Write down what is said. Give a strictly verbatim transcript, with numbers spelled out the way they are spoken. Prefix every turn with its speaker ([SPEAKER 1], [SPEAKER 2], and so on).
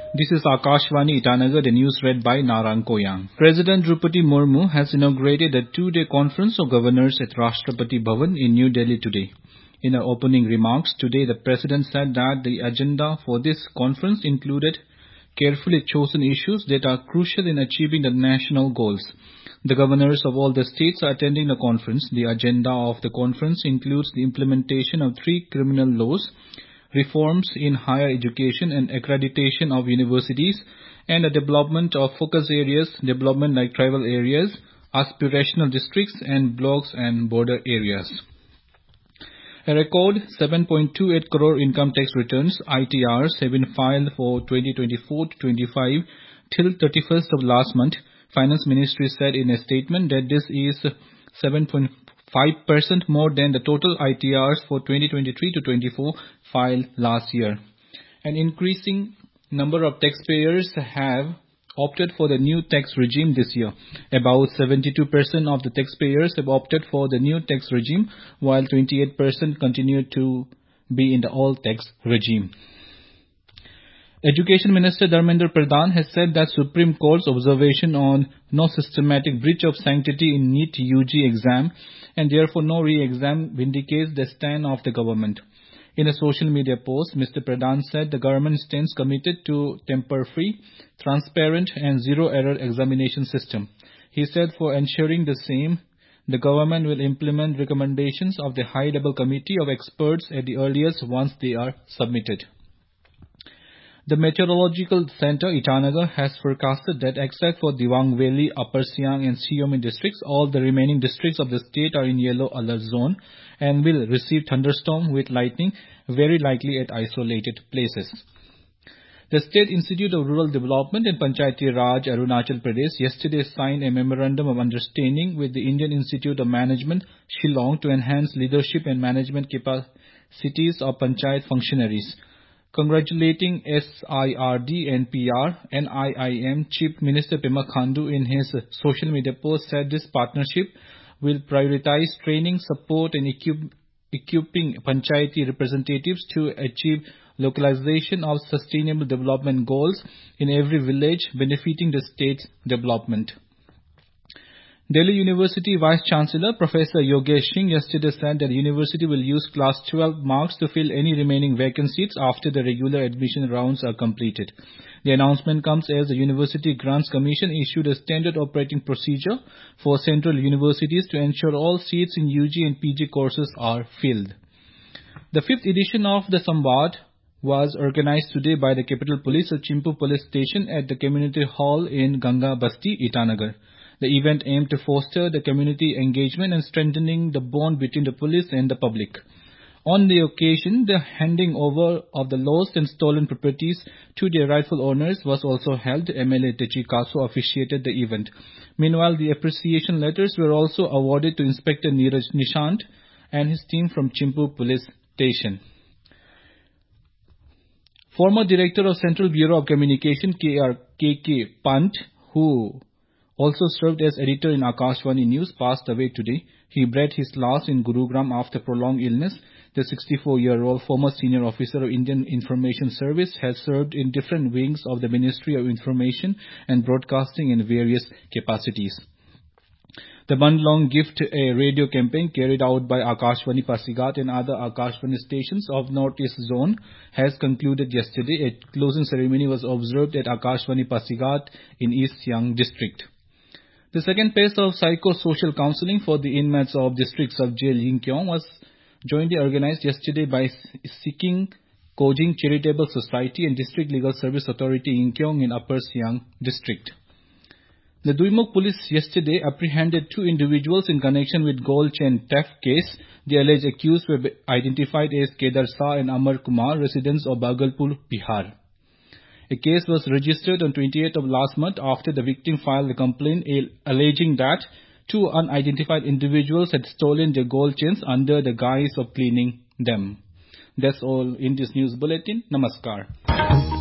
[SPEAKER 1] This is Akashvani Itanagar, the news read by Narang Koyang. President Drupadi Murmu has inaugurated a two-day conference of governors at Rashtrapati Bhavan in New Delhi today. In her opening remarks today, the President said that the agenda for this conference included carefully chosen issues that are crucial in achieving the national goals. The governors of all the states are attending the conference. The agenda of the conference includes the implementation of three criminal laws, reforms in higher education and accreditation of universities, and the development of focus areas, development like tribal areas, aspirational districts, and blocks and border areas. A record seven point two eight crore income tax returns, I T Rs, have been filed for twenty twenty-four to twenty-five till thirty-first of last month. Finance Ministry said in a statement that this is seven point five percent more than the total I T Rs for twenty twenty-three to twenty-four filed last year. An increasing number of taxpayers have opted for the new tax regime this year. About seventy-two percent of the taxpayers have opted for the new tax regime, while twenty-eight percent continue to be in the old tax regime. Education Minister Dharmendra Pradhan has said that Supreme Court's observation on no systematic breach of sanctity in NEET U G exam and therefore no re-exam vindicates the stand of the government. In a social media post, Mister Pradhan said the government stands committed to tamper-free, transparent and zero-error examination system. He said for ensuring the same, the government will implement recommendations of the high-level committee of experts at the earliest once they are submitted. The Meteorological Center, Itanagar, has forecasted that except for Dibang Valley, Upper Siang and Xiamen districts, all the remaining districts of the state are in yellow alert zone and will receive thunderstorm with lightning, very likely at isolated places. The State Institute of Rural Development and Panchayati Raj, Arunachal Pradesh, yesterday signed a memorandum of understanding with the Indian Institute of Management, Shillong, to enhance leadership and management capacities of Panchayat functionaries. Congratulating S I R D and P R, N I I M Chief Minister Pema Khandu in his social media post said this partnership will prioritize training, support and equip, equipping Panchayati representatives to achieve localization of sustainable development goals in every village, benefiting the state's development. Delhi University Vice-Chancellor Professor Yogesh Singh yesterday said that the university will use Class twelve marks to fill any remaining vacancies after the regular admission rounds are completed. The announcement comes as the University Grants Commission issued a standard operating procedure for central universities to ensure all seats in U G and P G courses are filled. The fifth edition of the Samvad was organized today by the Capital Police at Chimpu Police Station at the Community Hall in Ganga Basti, Itanagar. The event aimed to foster the community engagement and strengthening the bond between the police and the public. On the occasion, the handing over of the lost and stolen properties to their rightful owners was also held. M L A Techi Kasu officiated the event. Meanwhile, the appreciation letters were also awarded to Inspector Neeraj Nishant and his team from Chimpu Police Station. Former Director of Central Bureau of Communication K R K K Pant, who also served as editor in Akashvani News, passed away today. He breathed his last in Gurugram after prolonged illness. The sixty-four-year-old former senior officer of Indian Information Service has served in different wings of the Ministry of Information and Broadcasting in various capacities. The month-long Gift a Radio campaign carried out by Akashvani Pasigat and other Akashvani stations of Northeast Zone has concluded yesterday. A closing ceremony was observed at Akashvani Pasigat in East Siang district. The second phase of psychosocial counseling for the inmates of District Sub-Jail Yingkiong was jointly organized yesterday by Seeking Kojing Charitable Society and District Legal Service Authority Yingkiong in Upper Siang District. The Duimok police yesterday apprehended two individuals in connection with gold chain theft case. The alleged accused were identified as Kedar Shah and Amar Kumar, residents of Bhagalpur, Bihar. A case was registered on twenty-eighth of last month after the victim filed a complaint alleging that two unidentified individuals had stolen their gold chains under the guise of cleaning them. That's all in this news bulletin. Namaskar.